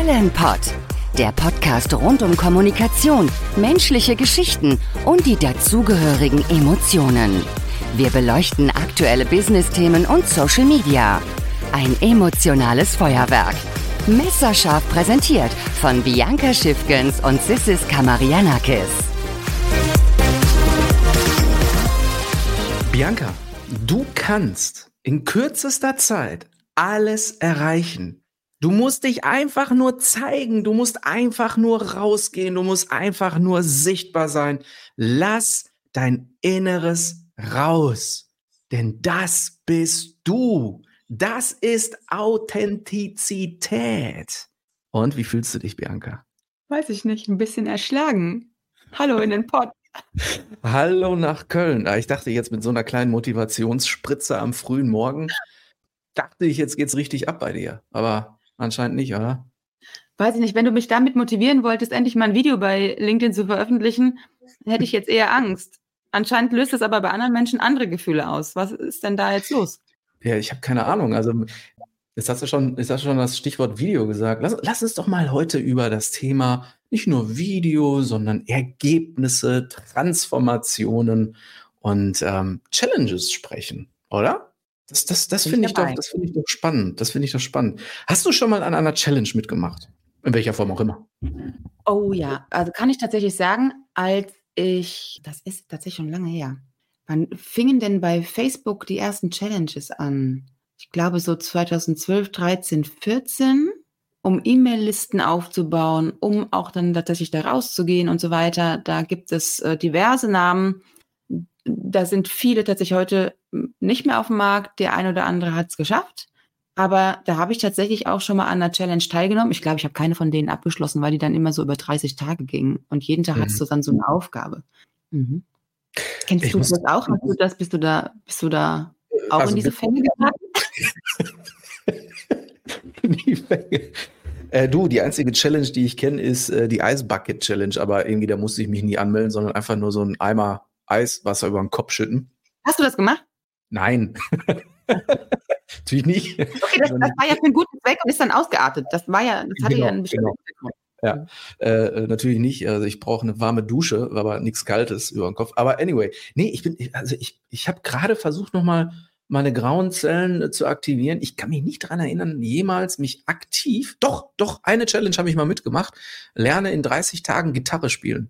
Melonpod, der Podcast rund um Kommunikation, menschliche Geschichten und die dazugehörigen Emotionen. Wir beleuchten aktuelle Business-Themen und Social Media. Ein emotionales Feuerwerk. Messerscharf präsentiert von Bianca Schiffgens und Sissis Kamarianakis. Bianca, du kannst in kürzester Zeit alles erreichen. Du musst dich einfach nur zeigen, du musst einfach nur rausgehen, du musst einfach nur sichtbar sein. Lass dein Inneres raus, denn das bist du. Das ist Authentizität. Und wie fühlst du dich, Bianca? Weiß ich nicht, ein bisschen erschlagen. Hallo in den Pod. Hallo nach Köln. Ich dachte jetzt mit so einer kleinen Motivationsspritze am frühen Morgen, dachte ich, jetzt geht's richtig ab bei dir. Aber anscheinend nicht, oder? Weiß ich nicht, wenn du mich damit motivieren wolltest, endlich mal ein Video bei LinkedIn zu veröffentlichen, hätte ich jetzt eher Angst. Anscheinend löst es aber bei anderen Menschen andere Gefühle aus. Was ist denn da jetzt los? Ja, ich habe keine Ahnung. Also jetzt hast du schon das Stichwort Video gesagt. Lass uns doch mal heute über das Thema nicht nur Video, sondern Ergebnisse, Transformationen und Challenges sprechen, oder? Das finde ich doch spannend. Das finde ich doch spannend. Hast du schon mal an einer Challenge mitgemacht? In welcher Form auch immer? Oh ja, also kann ich tatsächlich sagen, das ist tatsächlich schon lange her. Wann fingen denn bei Facebook die ersten Challenges an? Ich glaube so 2012, 13, 14, um E-Mail-Listen aufzubauen, um auch dann tatsächlich da rauszugehen und so weiter. Da gibt es diverse Namen. Da sind viele tatsächlich heute nicht mehr auf dem Markt. Der eine oder andere hat es geschafft. Aber da habe ich tatsächlich auch schon mal an einer Challenge teilgenommen. Ich glaube, ich habe keine von denen abgeschlossen, weil die dann immer so über 30 Tage gingen. Und jeden Tag hattest du dann so eine Aufgabe. Mhm. Kennst du das auch? Bist du da auch also in diese Fänge geraten? Die Fänge. Die einzige Challenge, die ich kenne, ist die Ice Bucket Challenge. Aber irgendwie, da musste ich mich nie anmelden, sondern einfach nur so einen Eimer Eiswasser über den Kopf schütten. Hast du das gemacht? Nein. Natürlich nicht. Okay, das war ja für einen guten Zweck und ist dann ausgeartet. Das hatte ja einen bestimmten Hintergrund. Ja, natürlich nicht. Also ich brauche eine warme Dusche, aber nichts Kaltes über den Kopf. Aber anyway, nee, ich habe gerade versucht, nochmal meine grauen Zellen zu aktivieren. Ich kann mich nicht daran erinnern, jemals mich aktiv, doch, eine Challenge habe ich mal mitgemacht. Lerne in 30 Tagen Gitarre spielen.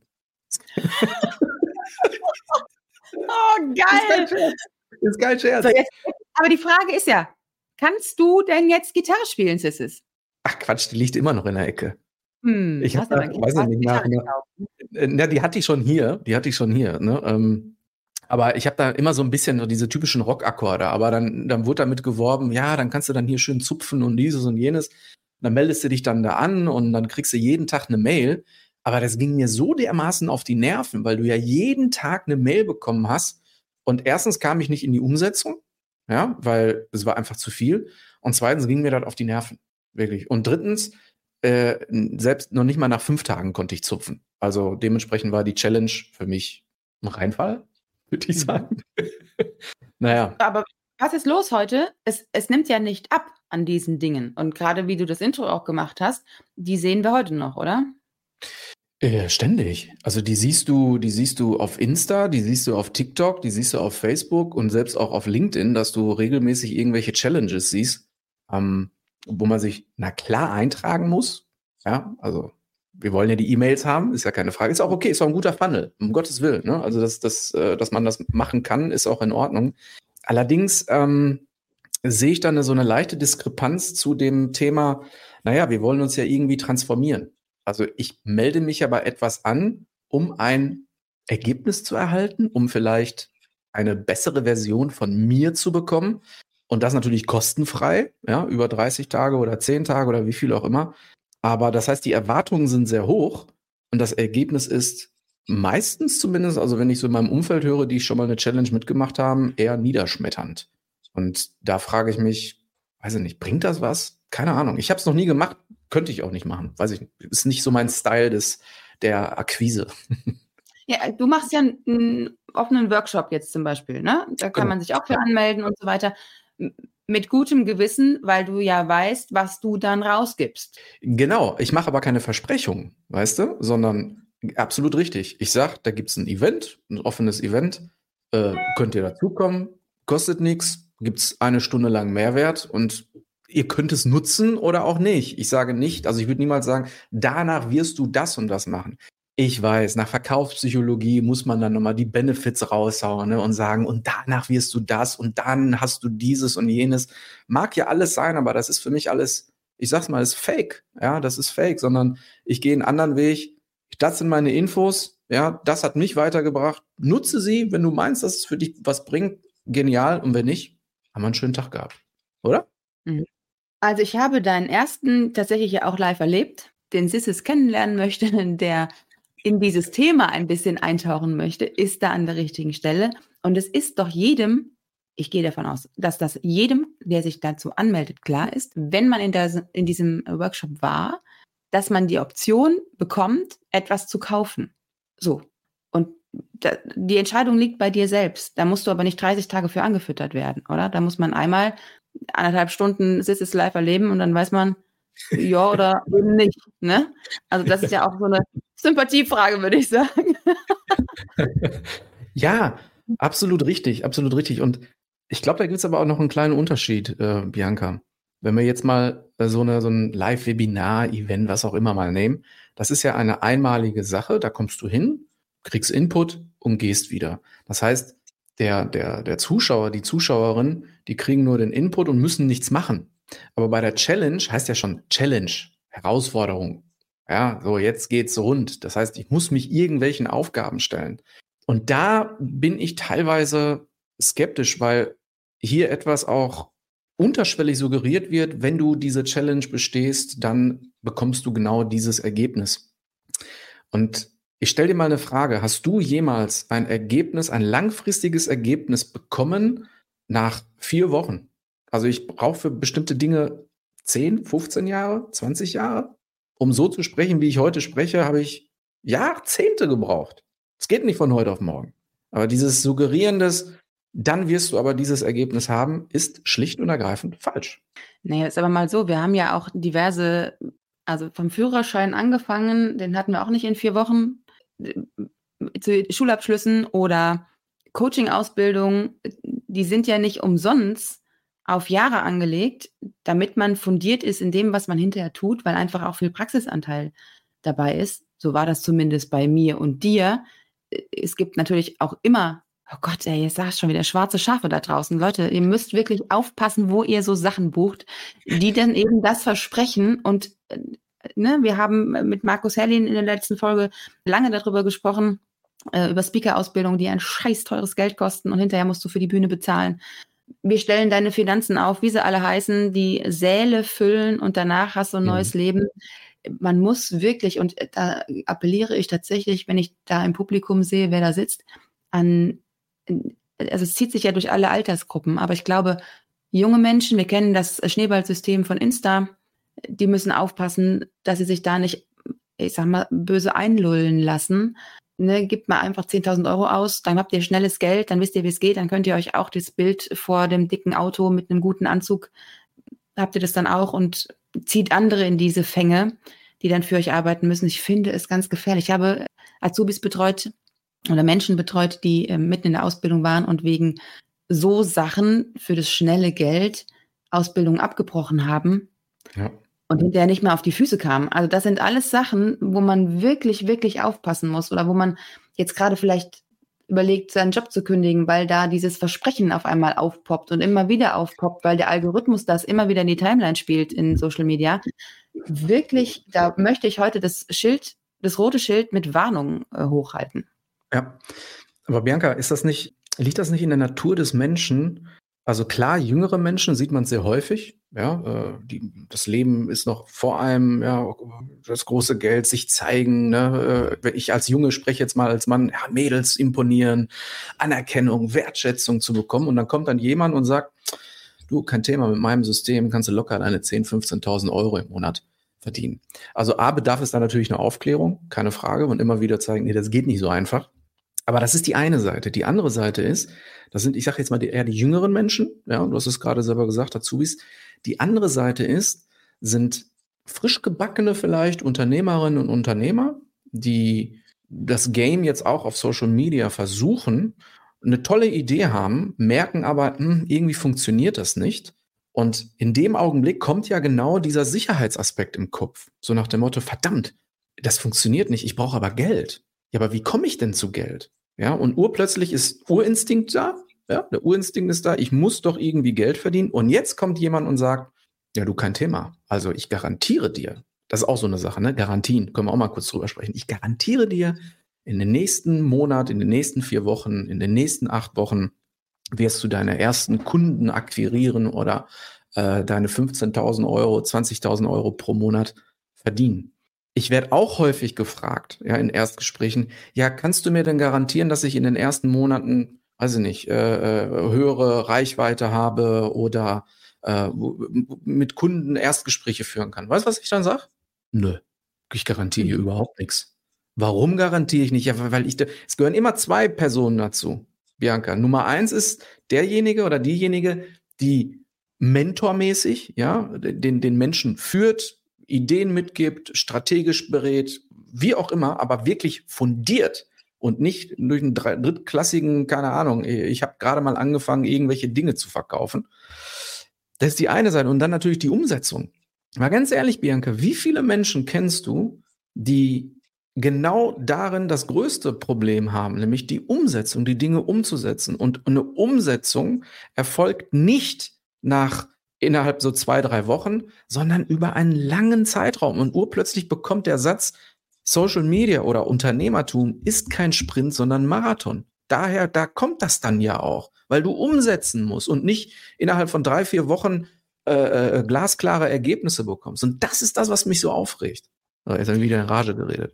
Oh, geil! Das ist geil, Scherz. So, aber die Frage ist ja, kannst du denn jetzt Gitarre spielen, Sissis? Ach Quatsch, die liegt immer noch in der Ecke. Ich weiß nicht, die hatte ich schon hier. Ne? Aber ich habe da immer so ein bisschen so diese typischen Rockakkorde. Aber dann wurde damit geworben, ja, dann kannst du dann hier schön zupfen und dieses und jenes. Dann meldest du dich dann da an und dann kriegst du jeden Tag eine Mail. Aber das ging mir so dermaßen auf die Nerven, weil du ja jeden Tag eine Mail bekommen hast. Und erstens kam ich nicht in die Umsetzung, ja, weil es war einfach zu viel. Und zweitens ging mir das auf die Nerven, wirklich. Und drittens, selbst noch nicht mal nach 5 Tagen konnte ich zupfen. Also dementsprechend war die Challenge für mich ein Reinfall, würde ich sagen. Naja. Aber was ist los heute? Es nimmt ja nicht ab an diesen Dingen. Und gerade wie du das Intro auch gemacht hast, die sehen wir heute noch, oder? Ständig. Also die siehst du auf Insta, die siehst du auf TikTok, die siehst du auf Facebook und selbst auch auf LinkedIn, dass du regelmäßig irgendwelche Challenges siehst, wo man sich, na klar, eintragen muss. Ja, also wir wollen ja die E-Mails haben, ist ja keine Frage. Ist auch okay, ist auch ein guter Funnel, um Gottes Willen. Ne? Also dass man das machen kann, ist auch in Ordnung. Allerdings sehe ich dann so eine leichte Diskrepanz zu dem Thema, naja, wir wollen uns ja irgendwie transformieren. Also ich melde mich ja bei etwas an, um ein Ergebnis zu erhalten, um vielleicht eine bessere Version von mir zu bekommen. Und das natürlich kostenfrei, ja, über 30 Tage oder 10 Tage oder wie viel auch immer. Aber das heißt, die Erwartungen sind sehr hoch und das Ergebnis ist meistens zumindest, also wenn ich so in meinem Umfeld höre, die schon mal eine Challenge mitgemacht haben, eher niederschmetternd. Und da frage ich mich, weiß ich nicht, bringt das was? Keine Ahnung. Ich habe es noch nie gemacht, könnte ich auch nicht machen. Weiß ich nicht. Ist nicht so mein Style der Akquise. Ja, du machst ja einen offenen Workshop jetzt zum Beispiel, ne? Da kann man sich auch für anmelden und so weiter. mit gutem Gewissen, weil du ja weißt, was du dann rausgibst. Genau, ich mache aber keine Versprechungen, weißt du, sondern absolut richtig. Ich sage, da gibt es ein Event, ein offenes Event, könnt ihr dazukommen, kostet nichts, gibt es eine Stunde lang Mehrwert und ihr könnt es nutzen oder auch nicht. Ich sage nicht, also ich würde niemals sagen, danach wirst du das und das machen. Ich weiß, nach Verkaufspsychologie muss man dann nochmal die Benefits raushauen, ne, und sagen, und danach wirst du das und dann hast du dieses und jenes. Mag ja alles sein, aber das ist für mich alles, ich sag's mal, ist Fake. Ja, das ist Fake, sondern ich gehe einen anderen Weg. Das sind meine Infos. Ja, das hat mich weitergebracht. Nutze sie, wenn du meinst, dass es für dich was bringt. Genial. Und wenn nicht, haben wir einen schönen Tag gehabt. Oder? Mhm. Also ich habe deinen ersten tatsächlich ja auch live erlebt, den Sissis kennenlernen möchte, der in dieses Thema ein bisschen eintauchen möchte, ist da an der richtigen Stelle. Und es ist doch jedem, ich gehe davon aus, dass das jedem, der sich dazu anmeldet, klar ist, wenn man in diesem Workshop war, dass man die Option bekommt, etwas zu kaufen. So. Und die Entscheidung liegt bei dir selbst. Da musst du aber nicht 30 Tage für angefüttert werden, oder? Da muss man einmal 1,5 Stunden Sissis live erleben und dann weiß man, ja oder eben nicht. Ne? Also das ist ja auch so eine Sympathiefrage, würde ich sagen. Ja, absolut richtig, absolut richtig. Und ich glaube, da gibt es aber auch noch einen kleinen Unterschied, Bianca. Wenn wir jetzt mal so ein Live-Webinar-Event, was auch immer mal nehmen, das ist ja eine einmalige Sache, da kommst du hin, kriegst Input und gehst wieder. Das heißt, der Zuschauer, die Zuschauerin, die kriegen nur den Input und müssen nichts machen. Aber bei der Challenge heißt ja schon Challenge, Herausforderung. Ja, so jetzt geht's rund. Das heißt, ich muss mich irgendwelchen Aufgaben stellen. Und da bin ich teilweise skeptisch, weil hier etwas auch unterschwellig suggeriert wird, wenn du diese Challenge bestehst, dann bekommst du genau dieses Ergebnis. Und ich stelle dir mal eine Frage. Hast du jemals ein Ergebnis, ein langfristiges Ergebnis bekommen nach 4 Wochen? Also ich brauche für bestimmte Dinge 10, 15 Jahre, 20 Jahre. Um so zu sprechen, wie ich heute spreche, habe ich Jahrzehnte gebraucht. Es geht nicht von heute auf morgen. Aber dieses Suggerieren des, dann wirst du aber dieses Ergebnis haben, ist schlicht und ergreifend falsch. Naja, ist aber mal so, wir haben ja auch diverse, also vom Führerschein angefangen, den hatten wir auch nicht in 4 Wochen, zu Schulabschlüssen oder Coaching-Ausbildung, die sind ja nicht umsonst auf Jahre angelegt, damit man fundiert ist in dem, was man hinterher tut, weil einfach auch viel Praxisanteil dabei ist. So war das zumindest bei mir und dir. Es gibt natürlich auch immer, oh Gott, ey, jetzt sagst du schon wieder schwarze Schafe da draußen. Leute, ihr müsst wirklich aufpassen, wo ihr so Sachen bucht, die dann eben das versprechen. Und wir haben mit Markus Herrlin in der letzten Folge lange darüber gesprochen, über Speaker-Ausbildung, die ein scheiß teures Geld kosten und hinterher musst du für die Bühne bezahlen. Wir stellen deine Finanzen auf, wie sie alle heißen, die Säle füllen und danach hast du ein neues Leben. Man muss wirklich, und da appelliere ich tatsächlich, wenn ich da im Publikum sehe, wer da sitzt, also es zieht sich ja durch alle Altersgruppen, aber ich glaube, junge Menschen, wir kennen das Schneeballsystem von Insta, die müssen aufpassen, dass sie sich da nicht, ich sag mal, böse einlullen lassen. Ne, gebt mal einfach 10.000 Euro aus, dann habt ihr schnelles Geld, dann wisst ihr, wie es geht, dann könnt ihr euch auch das Bild vor dem dicken Auto mit einem guten Anzug, habt ihr das dann auch und zieht andere in diese Fänge, die dann für euch arbeiten müssen. Ich finde es ganz gefährlich. Ich habe Azubis betreut oder Menschen betreut, die mitten in der Ausbildung waren und wegen so Sachen für das schnelle Geld Ausbildung abgebrochen haben. Ja. Und hinterher nicht mehr auf die Füße kam. Also das sind alles Sachen, wo man wirklich, wirklich aufpassen muss oder wo man jetzt gerade vielleicht überlegt, seinen Job zu kündigen, weil da dieses Versprechen auf einmal aufpoppt und immer wieder aufpoppt, weil der Algorithmus das immer wieder in die Timeline spielt in Social Media. Wirklich, da möchte ich heute das rote Schild mit Warnung hochhalten. Ja, aber Bianca, liegt das nicht in der Natur des Menschen? Also klar, jüngere Menschen sieht man sehr häufig. Ja, das Leben ist noch vor allem, ja, das große Geld, sich zeigen. Ne? Ich als Junge spreche jetzt mal als Mann, ja, Mädels imponieren, Anerkennung, Wertschätzung zu bekommen. Und dann kommt dann jemand und sagt, du, kein Thema, mit meinem System kannst du locker deine 10.000, 15.000 Euro im Monat verdienen. Also bedarf es da natürlich eine Aufklärung, keine Frage, und immer wieder zeigen, nee, das geht nicht so einfach. Aber das ist die eine Seite. Die andere Seite ist, das sind, ich sage jetzt mal eher die jüngeren Menschen, ja, du hast es gerade selber gesagt, Azubis. Die andere Seite sind frisch gebackene vielleicht Unternehmerinnen und Unternehmer, die das Game jetzt auch auf Social Media versuchen, eine tolle Idee haben, merken aber, irgendwie funktioniert das nicht. Und in dem Augenblick kommt ja genau dieser Sicherheitsaspekt im Kopf. So nach dem Motto, verdammt, das funktioniert nicht, ich brauche aber Geld. Ja, aber wie komme ich denn zu Geld? Ja, und urplötzlich ist Urinstinkt da. Ja, der Urinstinkt ist da, ich muss doch irgendwie Geld verdienen. Und jetzt kommt jemand und sagt, ja, du, kein Thema. Also ich garantiere dir, das ist auch so eine Sache, ne? Garantien, können wir auch mal kurz drüber sprechen. Ich garantiere dir, in den nächsten Monat, in den nächsten 4 Wochen, in den nächsten 8 Wochen wirst du deine ersten Kunden akquirieren oder deine 15.000 Euro, 20.000 Euro pro Monat verdienen. Ich werde auch häufig gefragt, ja, in Erstgesprächen, ja, kannst du mir denn garantieren, dass ich in den ersten Monaten, weiß ich nicht, höhere Reichweite habe oder mit Kunden Erstgespräche führen kann? Weißt du, was ich dann sage? Nö, ich garantiere hier überhaupt nichts. Warum garantiere ich nicht? Ja, weil es gehören immer 2 Personen dazu, Bianca. Nummer 1 ist derjenige oder diejenige, die mentormäßig, ja, den Menschen führt, Ideen mitgibt, strategisch berät, wie auch immer, aber wirklich fundiert und nicht durch einen drittklassigen, keine Ahnung, ich habe gerade mal angefangen, irgendwelche Dinge zu verkaufen. Das ist die eine Seite. Und dann natürlich die Umsetzung. Mal ganz ehrlich, Bianca, wie viele Menschen kennst du, die genau darin das größte Problem haben, nämlich die Umsetzung, die Dinge umzusetzen. Und eine Umsetzung erfolgt nicht innerhalb so 2, 3 Wochen, sondern über einen langen Zeitraum. Und urplötzlich bekommt der Satz, Social Media oder Unternehmertum ist kein Sprint, sondern Marathon. Daher, da kommt das dann ja auch, weil du umsetzen musst und nicht innerhalb von 3, 4 Wochen glasklare Ergebnisse bekommst. Und das ist das, was mich so aufregt. So, jetzt habe ich wieder in Rage geredet.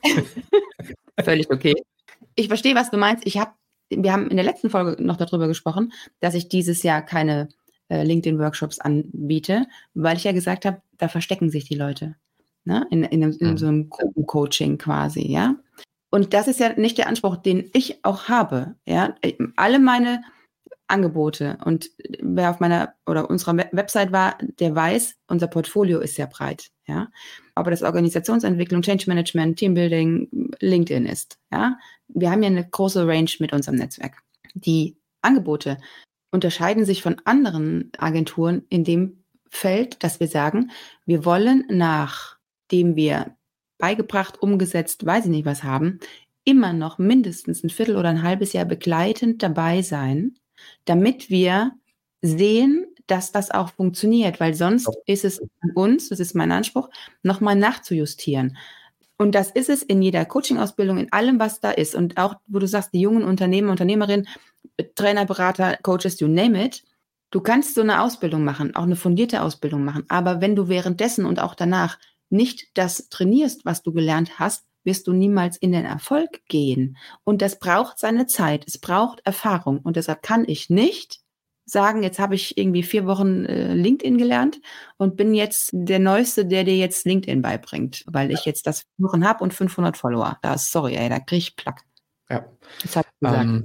Völlig okay. Ich verstehe, was du meinst. Wir haben in der letzten Folge noch darüber gesprochen, dass ich dieses Jahr keine LinkedIn-Workshops anbiete, weil ich ja gesagt habe, da verstecken sich die Leute. Ne? In so einem Gruppencoaching quasi, ja. Und das ist ja nicht der Anspruch, den ich auch habe. Ja? Alle meine Angebote und wer auf meiner oder unserer Website war, der weiß, unser Portfolio ist sehr breit. Ja? Ob das Organisationsentwicklung, Change Management, Teambuilding, LinkedIn ist. Ja? Wir haben ja eine große Range mit unserem Netzwerk. Die Angebote unterscheiden sich von anderen Agenturen in dem Feld, dass wir sagen, wir wollen, nachdem wir beigebracht, umgesetzt, weiß ich nicht was haben, immer noch mindestens ein Viertel oder ein halbes Jahr begleitend dabei sein, damit wir sehen, dass das auch funktioniert, weil sonst ist es an uns, das ist mein Anspruch, nochmal nachzujustieren. Und das ist es in jeder Coaching-Ausbildung, in allem, was da ist. Und auch, wo du sagst, die jungen Unternehmer, Unternehmerinnen, Trainer, Berater, Coaches, you name it. Du kannst so eine Ausbildung machen, auch eine fundierte Ausbildung machen. Aber wenn du währenddessen und auch danach nicht das trainierst, was du gelernt hast, wirst du niemals in den Erfolg gehen. Und das braucht seine Zeit. Es braucht Erfahrung. Und deshalb kann ich nicht sagen, jetzt habe ich irgendwie 4 Wochen LinkedIn gelernt und bin jetzt der Neueste, der dir jetzt LinkedIn beibringt, weil ich jetzt das Wochen habe und 500 Follower. Sorry, da kriege ich Plack. Ja. Das habe ich gesagt.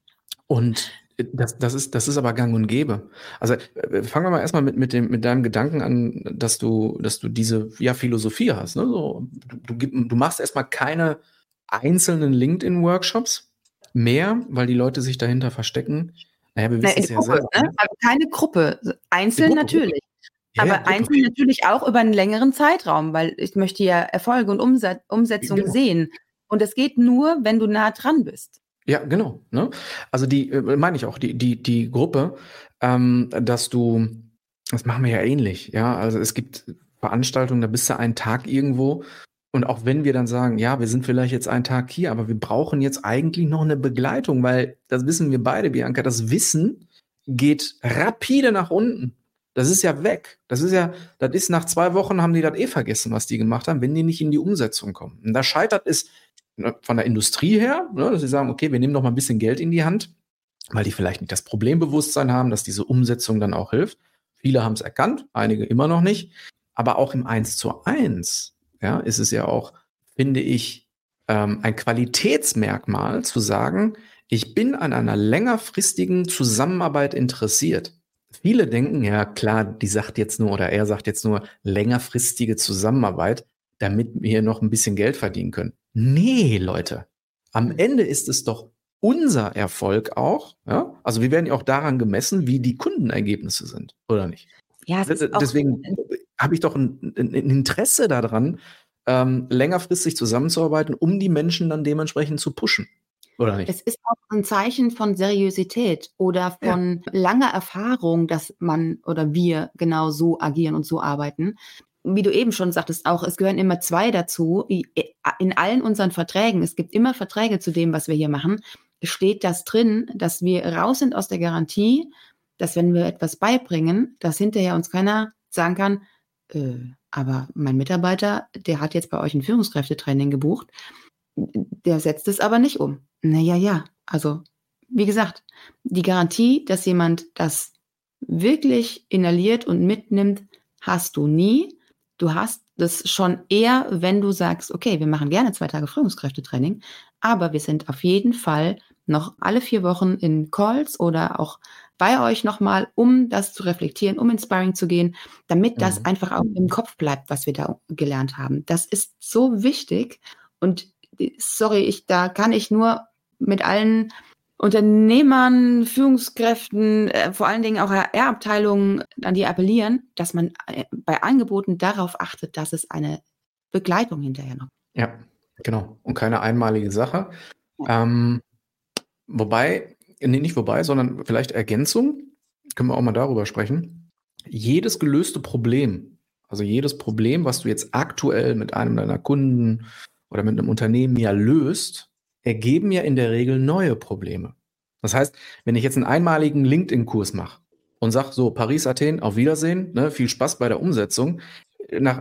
Und das ist aber gang und gäbe. Also fangen wir mal erstmal mit deinem Gedanken an, dass du diese Philosophie hast. Ne? So, du machst erstmal keine einzelnen LinkedIn-Workshops mehr, weil die Leute sich dahinter verstecken. Naja, wir wissen es ja selber. Ne? Also keine Gruppe, einzeln natürlich. Ja, aber einzeln natürlich auch über einen längeren Zeitraum, weil ich möchte ja Erfolge und Umsetzung sehen. Und das geht nur, wenn du nah dran bist. Ja, genau. Ne? Also meine ich auch, die Gruppe, das machen wir ja ähnlich. Ja, also es gibt Veranstaltungen, da bist du einen Tag irgendwo. Und auch wenn wir dann sagen, ja, wir sind vielleicht jetzt einen Tag hier, aber wir brauchen jetzt eigentlich noch eine Begleitung, weil das wissen wir beide, Bianca, das Wissen geht rapide nach unten. Das ist ja weg. Das ist nach 2 Wochen haben die das vergessen, was die gemacht haben, wenn die nicht in die Umsetzung kommen. Und da scheitert es von der Industrie her, ne, dass sie sagen, okay, wir nehmen noch mal ein bisschen Geld in die Hand, weil die vielleicht nicht das Problembewusstsein haben, dass diese Umsetzung dann auch hilft. Viele haben es erkannt, einige immer noch nicht. Aber auch im 1:1, ja, ist es ja auch, finde ich, ein Qualitätsmerkmal zu sagen, ich bin an einer längerfristigen Zusammenarbeit interessiert. Viele denken, ja klar, die sagt jetzt nur oder er sagt jetzt nur längerfristige Zusammenarbeit, damit wir noch ein bisschen Geld verdienen können. Nee, Leute, am Ende ist es doch unser Erfolg auch. Ja? Also wir werden ja auch daran gemessen, wie die Kundenergebnisse sind, oder nicht? Ja, es ist auch, Deswegen habe ich doch ein Interesse daran, längerfristig zusammenzuarbeiten, um die Menschen dann dementsprechend zu pushen. Oder nicht? es ist auch ein Zeichen von Seriosität oder von langer Erfahrung, dass man oder wir genau so agieren und so arbeiten. Wie du eben schon sagtest, auch es gehören immer zwei dazu. In allen unseren Verträgen, es gibt immer Verträge zu dem, was wir hier machen, steht das drin, dass wir raus sind aus der Garantie, dass wenn wir etwas beibringen, dass hinterher uns keiner sagen kann, aber mein Mitarbeiter, der hat jetzt bei euch ein Führungskräftetraining gebucht, der setzt es aber nicht um. Naja, also wie gesagt, die Garantie, dass jemand das wirklich inhaliert und mitnimmt, hast du nie. Du hast das schon eher, wenn du sagst, okay, wir machen gerne 2 Tage Führungskräftetraining, aber wir sind auf jeden Fall noch alle 4 Wochen in Calls oder auch bei euch nochmal, um das zu reflektieren, um ins Sparring zu gehen, damit das einfach auch im Kopf bleibt, was wir da gelernt haben. Das ist so wichtig und sorry, da kann ich nur mit allen Unternehmern, Führungskräften, vor allen Dingen auch HR-Abteilungen an die appellieren, dass man bei Angeboten darauf achtet, dass es eine Begleitung hinterher noch. Ja, genau. Und keine einmalige Sache. Nicht wobei, sondern vielleicht Ergänzung, können wir auch mal darüber sprechen. Jedes gelöste Problem, also jedes Problem, was du jetzt aktuell mit einem deiner Kunden oder mit einem Unternehmen ja löst, ergeben ja in der Regel neue Probleme. Das heißt, wenn ich jetzt einen einmaligen LinkedIn-Kurs mache und sage so, Paris, Athen, auf Wiedersehen, ne, viel Spaß bei der Umsetzung, nach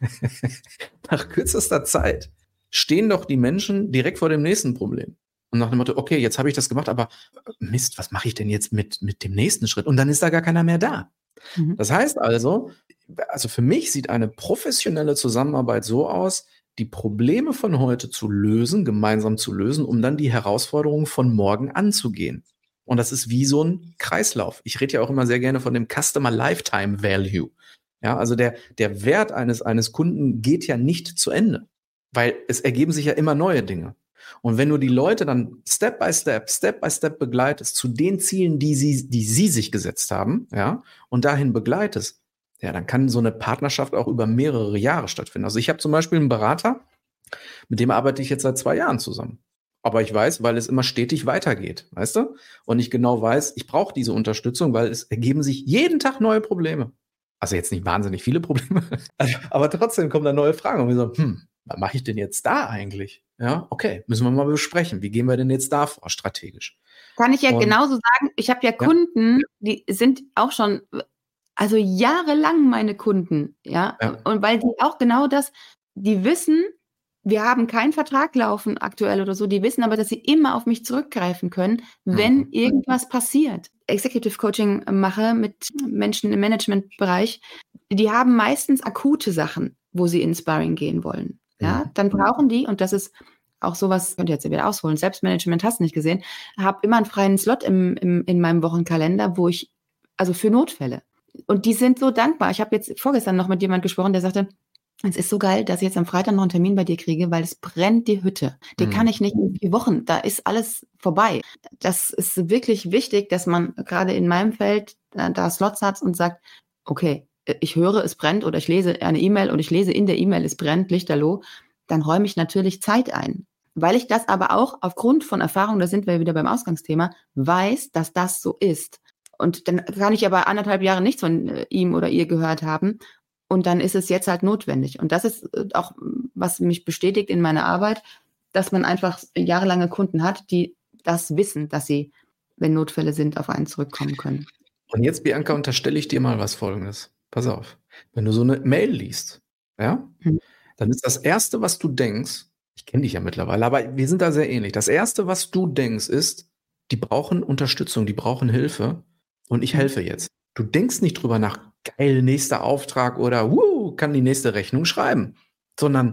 kürzester Zeit stehen doch die Menschen direkt vor dem nächsten Problem. Und nach dem Motto, okay, jetzt habe ich das gemacht, aber Mist, was mache ich denn jetzt mit dem nächsten Schritt? Und dann ist da gar keiner mehr da. Das heißt also für mich sieht eine professionelle Zusammenarbeit so aus, die Probleme von heute zu lösen, gemeinsam zu lösen, um dann die Herausforderungen von morgen anzugehen. Und das ist wie so ein Kreislauf. Ich rede ja auch immer sehr gerne von dem Customer Lifetime Value. Ja, also der Wert eines Kunden geht ja nicht zu Ende, weil es ergeben sich ja immer neue Dinge. Und wenn du die Leute dann Step by Step begleitest zu den Zielen, die sie sich gesetzt haben, ja, und dahin begleitest, ja, dann kann so eine Partnerschaft auch über mehrere Jahre stattfinden. Also ich habe zum Beispiel einen Berater, mit dem arbeite ich jetzt seit 2 Jahren zusammen. Aber ich weiß, weil es immer stetig weitergeht, weißt du? Und ich genau weiß, ich brauche diese Unterstützung, weil es ergeben sich jeden Tag neue Probleme. Also jetzt nicht wahnsinnig viele Probleme, aber trotzdem kommen da neue Fragen. Und wir so, was mache ich denn jetzt da eigentlich? Ja, okay, müssen wir mal besprechen. Wie gehen wir denn jetzt da vor, strategisch? Kann ich ja genauso sagen. Ich habe ja Kunden, die sind auch schon, also jahrelang meine Kunden, ja. Und weil die auch genau das, die wissen, wir haben keinen Vertrag laufen aktuell oder so, die wissen aber, dass sie immer auf mich zurückgreifen können, wenn irgendwas passiert. Executive Coaching mache mit Menschen im Managementbereich, die haben meistens akute Sachen, wo sie ins Sparring gehen wollen. Ja, dann brauchen die, und das ist auch sowas, könnt ihr jetzt wieder ausholen, Selbstmanagement hast du nicht gesehen, habe immer einen freien Slot in meinem Wochenkalender, wo ich, also für Notfälle. Und die sind so dankbar. Ich habe jetzt vorgestern noch mit jemand gesprochen, der sagte, es ist so geil, dass ich jetzt am Freitag noch einen Termin bei dir kriege, weil es brennt die Hütte. Den kann ich nicht in 4 Wochen, da ist alles vorbei. Das ist wirklich wichtig, dass man gerade in meinem Feld da Slots hat und sagt, okay, ich höre, es brennt oder ich lese eine E-Mail und ich lese in der E-Mail, es brennt, lichterloh, dann räume ich natürlich Zeit ein. Weil ich das aber auch aufgrund von Erfahrung, da sind wir wieder beim Ausgangsthema, weiß, dass das so ist. Und dann kann ich aber 1,5 Jahre nichts von ihm oder ihr gehört haben. Und dann ist es jetzt halt notwendig. Und das ist auch, was mich bestätigt in meiner Arbeit, dass man einfach jahrelange Kunden hat, die das wissen, dass sie, wenn Notfälle sind, auf einen zurückkommen können. Und jetzt, Bianca, unterstelle ich dir mal was Folgendes. Pass auf. Wenn du so eine Mail liest, ja, dann ist das Erste, was du denkst, ich kenne dich ja mittlerweile, aber wir sind da sehr ähnlich. Das Erste, was du denkst, ist, die brauchen Unterstützung, die brauchen Hilfe und ich helfe jetzt. Du denkst nicht drüber nach, geil, nächster Auftrag oder kann die nächste Rechnung schreiben, sondern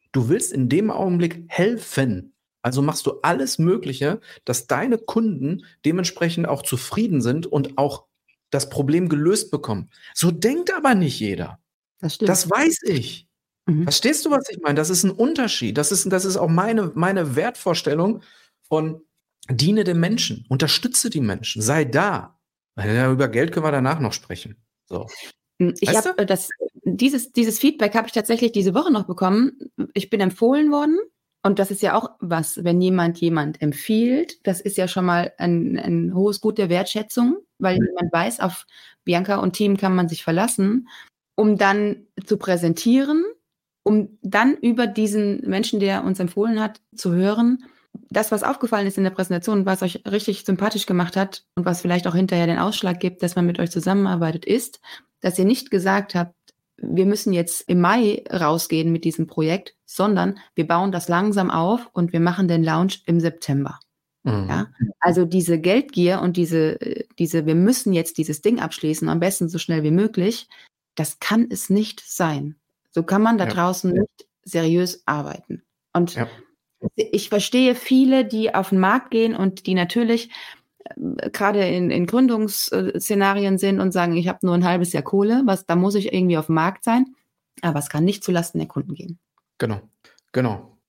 Du willst in dem Augenblick helfen. Also machst du alles Mögliche, dass deine Kunden dementsprechend auch zufrieden sind und auch das Problem gelöst bekommen. So denkt aber nicht jeder. Das stimmt. Das weiß ich. Verstehst du, was ich meine? Das ist ein Unterschied. Das ist auch meine Wertvorstellung von diene dem Menschen, unterstütze die Menschen, sei da. Über Geld können wir danach noch sprechen. So. Ich habe dieses Feedback habe ich tatsächlich diese Woche noch bekommen. Ich bin empfohlen worden. Und das ist ja auch was, wenn jemand empfiehlt, das ist ja schon mal ein hohes Gut der Wertschätzung, weil jemand weiß, auf Bianca und Team kann man sich verlassen, um dann zu präsentieren, um dann über diesen Menschen, der uns empfohlen hat, zu hören. Das, was aufgefallen ist in der Präsentation, was euch richtig sympathisch gemacht hat und was vielleicht auch hinterher den Ausschlag gibt, dass man mit euch zusammenarbeitet, ist, dass ihr nicht gesagt habt, wir müssen jetzt im Mai rausgehen mit diesem Projekt, sondern wir bauen das langsam auf und wir machen den Launch im September. Ja? Also diese Geldgier und diese, wir müssen jetzt dieses Ding abschließen, am besten so schnell wie möglich, das kann es nicht sein. So kann man da draußen nicht seriös arbeiten. Und ich verstehe viele, die auf den Markt gehen und die natürlich gerade in Gründungsszenarien sind und sagen, ich habe nur ein halbes Jahr Kohle, da muss ich irgendwie auf dem Markt sein, aber es kann nicht zulasten der Kunden gehen. Genau.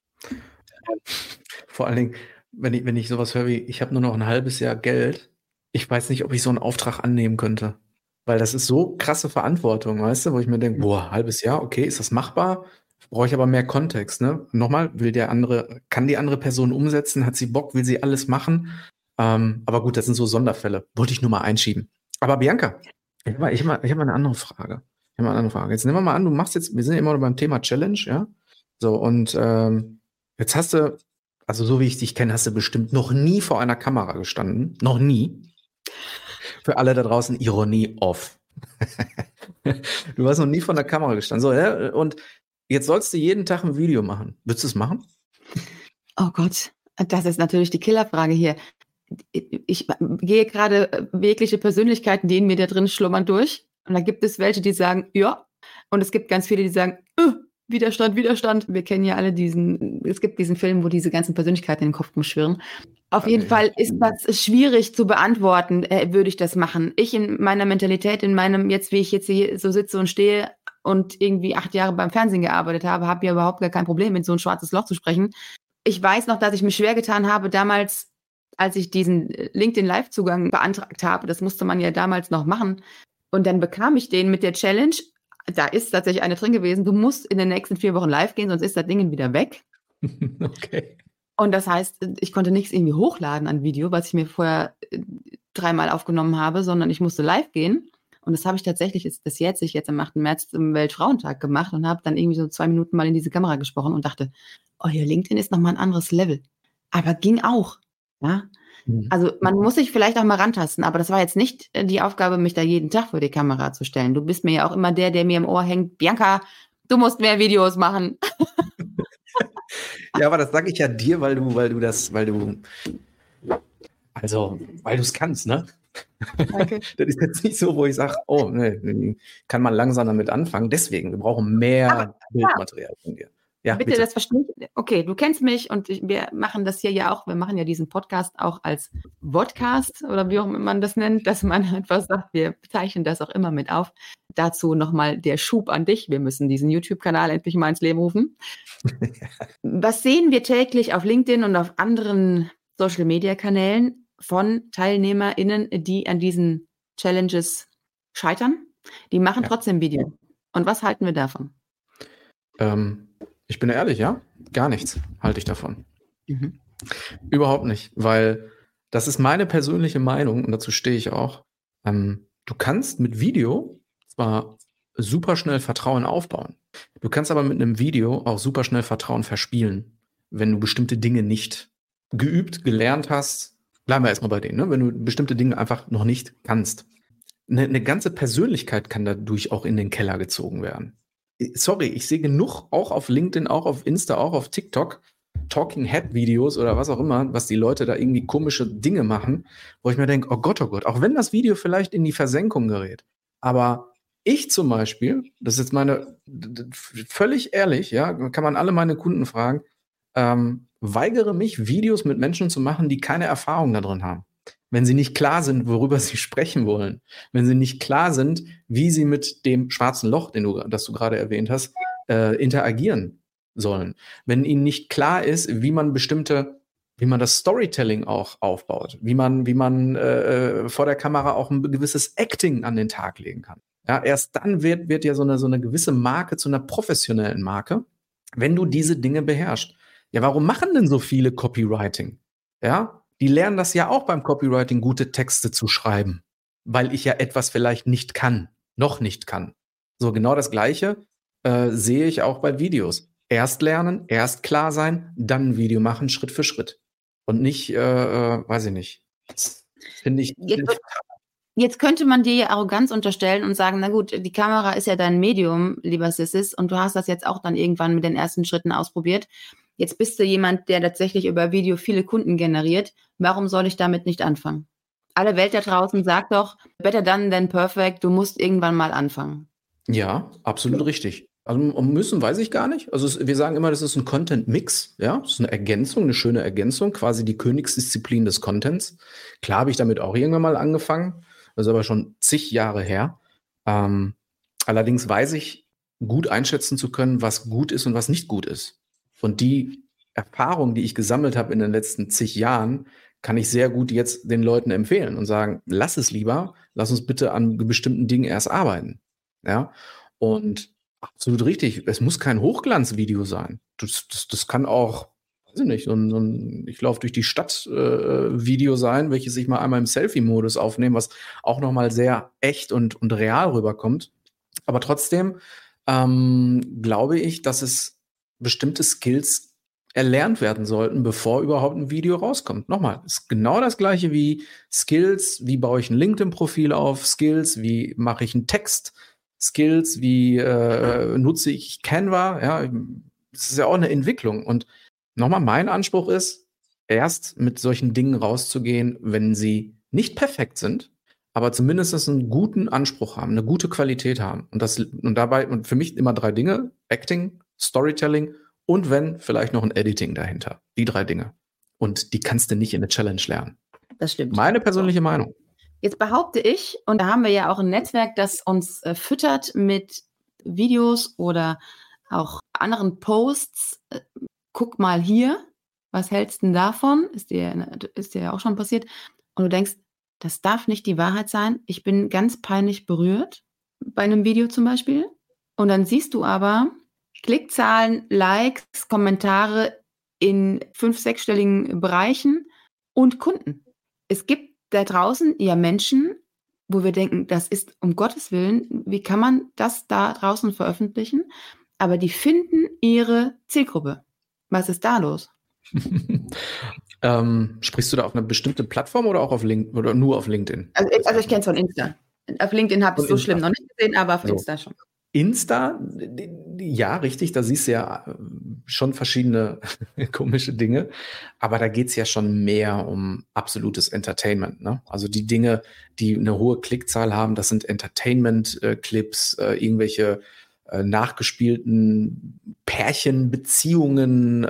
Vor allen Dingen, wenn ich sowas höre wie, ich habe nur noch ein halbes Jahr Geld, ich weiß nicht, ob ich so einen Auftrag annehmen könnte, weil das ist so krasse Verantwortung, weißt du, wo ich mir denke, halbes Jahr, okay, ist das machbar? Brauche ich aber mehr Kontext, ne? Nochmal, kann die andere Person umsetzen, hat sie Bock, will sie alles machen? Aber gut, das sind so Sonderfälle. Wollte ich nur mal einschieben. Aber Bianca, ich habe mal eine andere Frage. Jetzt nehmen wir mal an, wir sind ja immer noch beim Thema Challenge, ja? So, und jetzt hast du, also so wie ich dich kenne, hast du bestimmt noch nie vor einer Kamera gestanden. Noch nie. Für alle da draußen, Ironie off. Du hast noch nie vor einer Kamera gestanden. So, ja? Und jetzt sollst du jeden Tag ein Video machen. Würdest du es machen? Oh Gott, das ist natürlich die Killerfrage hier. Ich gehe gerade jegliche Persönlichkeiten, die in mir da drin schlummern, durch. Und da gibt es welche, die sagen, ja. Und es gibt ganz viele, die sagen, Widerstand. Wir kennen ja alle es gibt diesen Film, wo diese ganzen Persönlichkeiten in den Kopf rumschwirren. Auf jeden Fall ist das schwierig zu beantworten, würde ich das machen. Ich in meiner Mentalität, jetzt, wie ich jetzt hier so sitze und stehe und irgendwie 8 Jahre beim Fernsehen gearbeitet habe ja überhaupt gar kein Problem, in so ein schwarzes Loch zu sprechen. Ich weiß noch, dass ich mich schwer getan habe, damals, als ich diesen LinkedIn-Live-Zugang beantragt habe. Das musste man ja damals noch machen. Und dann bekam ich den mit der Challenge. Da ist tatsächlich eine drin gewesen. Du musst in den nächsten 4 Wochen live gehen, sonst ist das Ding wieder weg. Okay. Und das heißt, ich konnte nichts irgendwie hochladen an Video, was ich mir vorher 3-mal aufgenommen habe, sondern ich musste live gehen. Und das habe ich tatsächlich jetzt am 8. März zum Weltfrauentag gemacht und habe dann irgendwie so 2 Minuten mal in diese Kamera gesprochen und dachte, hier LinkedIn ist nochmal ein anderes Level. Aber ging auch. Ja? Also man muss sich vielleicht auch mal rantasten, aber das war jetzt nicht die Aufgabe, mich da jeden Tag vor die Kamera zu stellen. Du bist mir ja auch immer der mir im Ohr hängt, Bianca, du musst mehr Videos machen. Ja, aber das sage ich ja dir, weil du es kannst, ne? Okay. Das ist jetzt nicht so, wo ich sage, kann man langsam damit anfangen. Deswegen, wir brauchen mehr Bildmaterial von dir. Ja, bitte, das verstehe ich. Okay, du kennst mich und wir machen das hier ja auch. Wir machen ja diesen Podcast auch als Vodcast oder wie auch immer man das nennt, dass man einfach sagt, wir zeichnen das auch immer mit auf. Dazu nochmal der Schub an dich. Wir müssen diesen YouTube-Kanal endlich mal ins Leben rufen. Was sehen wir täglich auf LinkedIn und auf anderen Social-Media-Kanälen von TeilnehmerInnen, die an diesen Challenges scheitern? Die machen trotzdem Video. Und was halten wir davon? Ich bin ehrlich, ja, gar nichts halte ich davon. Überhaupt nicht, weil das ist meine persönliche Meinung und dazu stehe ich auch. Du kannst mit Video zwar super schnell Vertrauen aufbauen, du kannst aber mit einem Video auch super schnell Vertrauen verspielen, wenn du bestimmte Dinge nicht geübt, gelernt hast. Bleiben wir erstmal bei denen, ne? Wenn du bestimmte Dinge einfach noch nicht kannst. Eine ganze Persönlichkeit kann dadurch auch in den Keller gezogen werden. Sorry, ich sehe genug, auch auf LinkedIn, auch auf Insta, auch auf TikTok, Talking Head Videos oder was auch immer, was die Leute da irgendwie komische Dinge machen, wo ich mir denke, oh Gott, auch wenn das Video vielleicht in die Versenkung gerät, aber Ich zum Beispiel, das ist jetzt völlig ehrlich, ja, kann man alle meine Kunden fragen, weigere mich, Videos mit Menschen zu machen, die keine Erfahrung da drin haben. Wenn sie nicht klar sind, worüber sie sprechen wollen. Wenn sie nicht klar sind, wie sie mit dem schwarzen Loch, das du gerade erwähnt hast, interagieren sollen. Wenn ihnen nicht klar ist, wie man das Storytelling auch aufbaut, wie man vor der Kamera auch ein gewisses Acting an den Tag legen kann. Ja, erst dann wird ja so eine gewisse Marke zu einer professionellen Marke, wenn du diese Dinge beherrschst. Ja, warum machen denn so viele Copywriting? Ja, die lernen das ja auch beim Copywriting, gute Texte zu schreiben, weil ich ja etwas vielleicht noch nicht kann. So genau das Gleiche sehe ich auch bei Videos. Erst lernen, erst klar sein, dann ein Video machen, Schritt für Schritt. Und nicht, weiß ich nicht. Das finde ich. Jetzt könnte man dir ja Arroganz unterstellen und sagen, na gut, die Kamera ist ja dein Medium, lieber Sissis, und du hast das jetzt auch dann irgendwann mit den ersten Schritten ausprobiert. Jetzt bist du jemand, der tatsächlich über Video viele Kunden generiert. Warum soll ich damit nicht anfangen? Alle Welt da draußen sagt doch, better done than perfect, du musst irgendwann mal anfangen. Ja, absolut richtig. Also müssen, weiß ich gar nicht. Also wir sagen immer, das ist ein Content-Mix, ja, das ist eine Ergänzung, eine schöne Ergänzung, quasi die Königsdisziplin des Contents. Klar habe ich damit auch irgendwann mal angefangen, das ist aber schon zig Jahre her. Allerdings weiß ich, gut einschätzen zu können, was gut ist und was nicht gut ist. Und die Erfahrung, die ich gesammelt habe in den letzten zig Jahren, kann ich sehr gut jetzt den Leuten empfehlen und sagen, lass es lieber, lass uns bitte an bestimmten Dingen erst arbeiten. Ja, und absolut richtig, es muss kein Hochglanzvideo sein. Das kann auch, weiß ich nicht, so ein ich laufe durch die Stadt Video sein, welches ich mal einmal im Selfie-Modus aufnehme, was auch nochmal sehr echt und real rüberkommt. Aber trotzdem glaube ich, dass es bestimmte Skills erlernt werden sollten, bevor überhaupt ein Video rauskommt. Nochmal, ist genau das Gleiche wie Skills, wie baue ich ein LinkedIn-Profil auf, Skills, wie mache ich einen Text, Skills, wie nutze ich Canva, ja, das ist ja auch eine Entwicklung. Und nochmal, mein Anspruch ist, erst mit solchen Dingen rauszugehen, wenn sie nicht perfekt sind, aber zumindest einen guten Anspruch haben, eine gute Qualität haben. Und dabei für mich immer 3 Dinge: Acting, Storytelling und wenn, vielleicht noch ein Editing dahinter. Die 3 Dinge. Und die kannst du nicht in der Challenge lernen. Das stimmt. Meine persönliche Meinung. Jetzt behaupte ich, und da haben wir ja auch ein Netzwerk, das uns füttert mit Videos oder auch anderen Posts. Guck mal hier, was hältst du denn davon? Ist dir ja auch schon passiert. Und du denkst, das darf nicht die Wahrheit sein. Ich bin ganz peinlich berührt bei einem Video zum Beispiel. Und dann siehst du aber Klickzahlen, Likes, Kommentare in 5-, 6-stelligen Bereichen und Kunden. Es gibt da draußen ja Menschen, wo wir denken, das ist um Gottes Willen, wie kann man das da draußen veröffentlichen? Aber die finden ihre Zielgruppe. Was ist da los? Sprichst du da auf eine bestimmte Plattform oder auch auf LinkedIn oder nur auf LinkedIn? Also ich kenne es von Insta. Auf LinkedIn habe ich es so schlimm noch nicht gesehen, aber auf Insta schon. Insta, ja, richtig, da siehst du ja schon verschiedene komische Dinge, aber da geht es ja schon mehr um absolutes Entertainment, ne? Also die Dinge, die eine hohe Klickzahl haben, das sind Entertainment-Clips, irgendwelche nachgespielten Pärchenbeziehungen,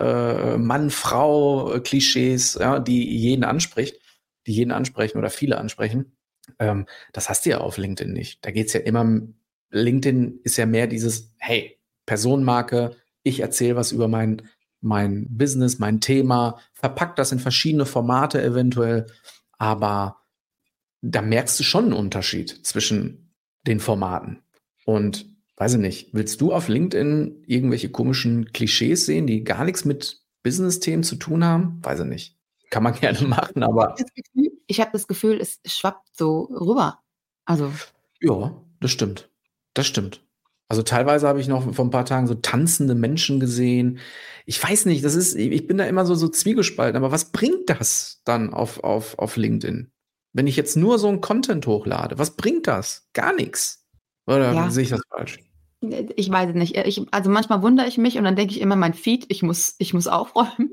Mann-Frau-Klischees, ja, die jeden ansprechen oder viele ansprechen. Das hast du ja auf LinkedIn nicht. Da geht es ja immer, LinkedIn ist ja mehr dieses, hey, Personenmarke, ich erzähle was über mein Business, mein Thema, verpack das in verschiedene Formate eventuell, aber da merkst du schon einen Unterschied zwischen den Formaten. Und weiß ich nicht, willst du auf LinkedIn irgendwelche komischen Klischees sehen, die gar nichts mit Business-Themen zu tun haben? Weiß ich nicht. Kann man gerne machen, aber ich habe das Gefühl, es schwappt so rüber. Also ja, das stimmt. Das stimmt. Also teilweise habe ich noch vor ein paar Tagen so tanzende Menschen gesehen. Ich weiß nicht, ich bin da immer so zwiegespalten, aber was bringt das dann auf LinkedIn? Wenn ich jetzt nur so einen Content hochlade, was bringt das? Gar nichts. Oder sehe ich das falsch? Ich weiß es nicht. Also manchmal wundere ich mich und dann denke ich immer, mein Feed, ich muss aufräumen.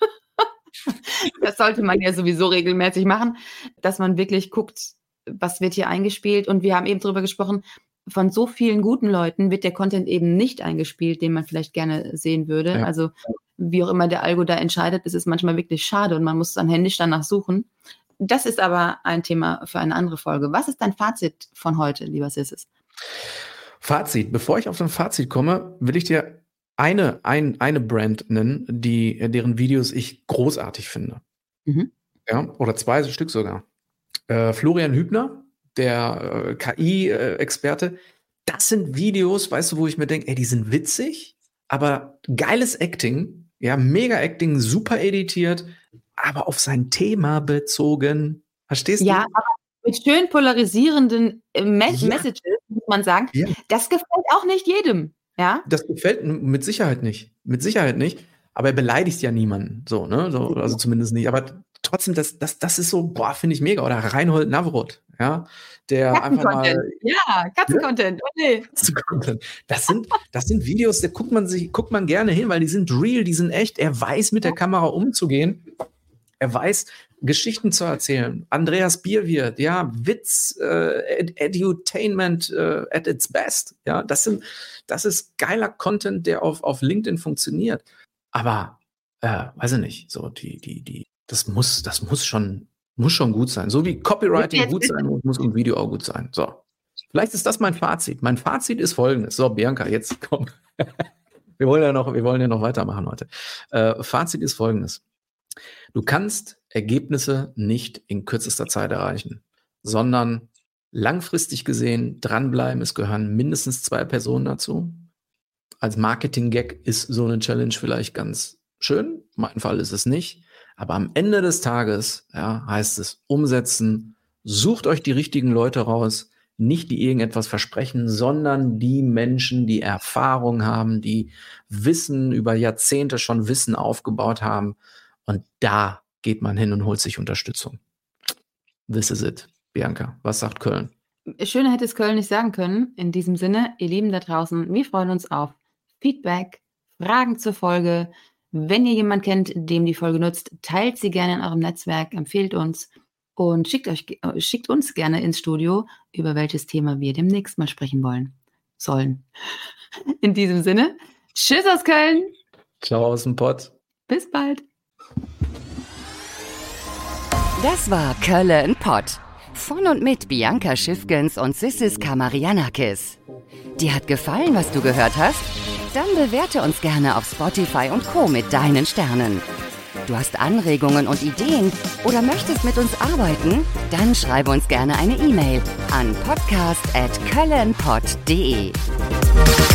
Das sollte man ja sowieso regelmäßig machen, dass man wirklich guckt, was wird hier eingespielt. Und wir haben eben darüber gesprochen, von so vielen guten Leuten wird der Content eben nicht eingespielt, den man vielleicht gerne sehen würde. Ja. Also wie auch immer der Algo da entscheidet, ist es manchmal wirklich schade und man muss dann händisch danach suchen. Das ist aber ein Thema für eine andere Folge. Was ist dein Fazit von heute, lieber Sissis? Fazit. Bevor ich auf ein Fazit komme, will ich dir eine Brand nennen, deren Videos ich großartig finde. Mhm. Ja, oder 2 Stück sogar. Florian Hübner, der KI-Experte. Das sind Videos, weißt du, wo ich mir denke, ey, die sind witzig, aber geiles Acting, ja, mega Acting, super editiert, aber auf sein Thema bezogen. Verstehst du? Ja, aber mit schön polarisierenden Messages, muss man sagen. Ja. Das gefällt auch nicht jedem. Ja? Das gefällt mit Sicherheit nicht. Mit Sicherheit nicht. Aber er beleidigt ja niemanden. So, ne? So, also zumindest nicht. Aber trotzdem, das ist so, finde ich mega. Oder Reinhold Navroth, ja, der einfach mal. Ja, Katzencontent. Ja? Oh, nee. Katzencontent. Das sind Videos, da guckt man gerne hin, weil die sind real, die sind echt. Er weiß, mit der Kamera umzugehen. Er weiß, Geschichten zu erzählen. Andreas Bierwirt, ja, Witz, Edutainment at its best. Ja, das ist geiler Content, der auf LinkedIn funktioniert. Aber, weiß ich nicht, so das muss schon gut sein. So wie Copywriting gut sein muss ein Video auch gut sein. So. Vielleicht ist das mein Fazit. Mein Fazit ist folgendes. So, Bianca, jetzt komm. Wir wollen ja noch weitermachen heute. Fazit ist folgendes. Du kannst Ergebnisse nicht in kürzester Zeit erreichen, sondern langfristig gesehen dranbleiben. Es gehören mindestens 2 Personen dazu. Als Marketing-Gag ist so eine Challenge vielleicht ganz schön. Mein Fall ist es nicht. Aber am Ende des Tages, ja, heißt es umsetzen. Sucht euch die richtigen Leute raus. Nicht die irgendetwas versprechen, sondern die Menschen, die Erfahrung haben, die Wissen über Jahrzehnte schon Wissen aufgebaut haben. Und da geht man hin und holt sich Unterstützung. This is it. Bianca, was sagt Köln? Schöner hätte es Köln nicht sagen können. In diesem Sinne, ihr Lieben da draußen, wir freuen uns auf Feedback, Fragen zur Folge. Wenn ihr jemanden kennt, dem die Folge nutzt, teilt sie gerne in eurem Netzwerk, empfehlt uns und schickt uns gerne ins Studio, über welches Thema wir demnächst mal sprechen sollen. In diesem Sinne, tschüss aus Köln. Ciao aus dem Pott. Bis bald. Das war Köln Pott. Von und mit Bianca Schiffgens und Sissis Kamarianakis. Dir hat gefallen, was du gehört hast? Dann bewerte uns gerne auf Spotify und Co. mit deinen Sternen. Du hast Anregungen und Ideen oder möchtest mit uns arbeiten? Dann schreibe uns gerne eine E-Mail an podcast@kölnpott.de.